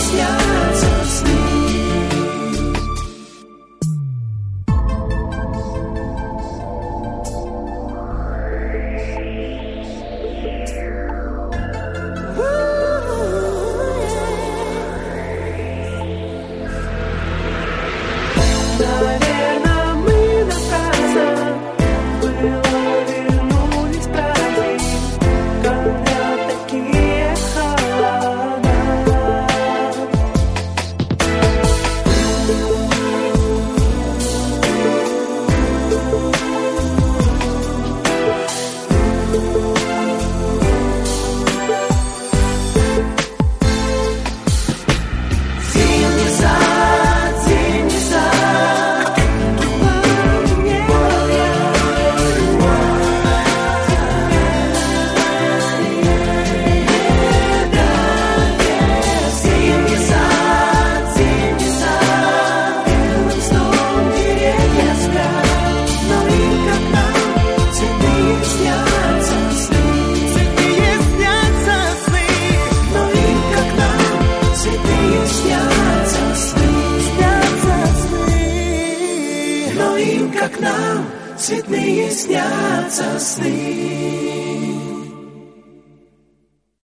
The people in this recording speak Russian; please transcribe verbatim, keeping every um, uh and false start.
снятся сны. Наверно, мы наказан, было вернулись праздник, когда такие холода. Зимний сад, зимний сад, мне зимний сад, зимний сад, белым сном деревья спят, но им как нам цветные снятся сны, цветные снятся сны, но им как нам цветные снятся сны, снятся сны, но им как нам цветные снятся сны.